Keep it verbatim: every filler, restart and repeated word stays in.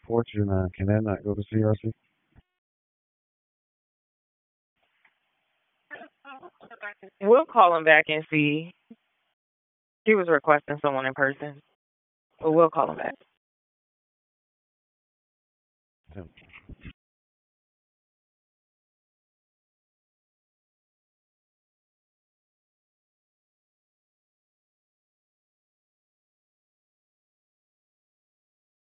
fortune, uh, can that not go to C R C? We'll call him back and see. He was requesting someone in person, but we'll call him back. Yeah.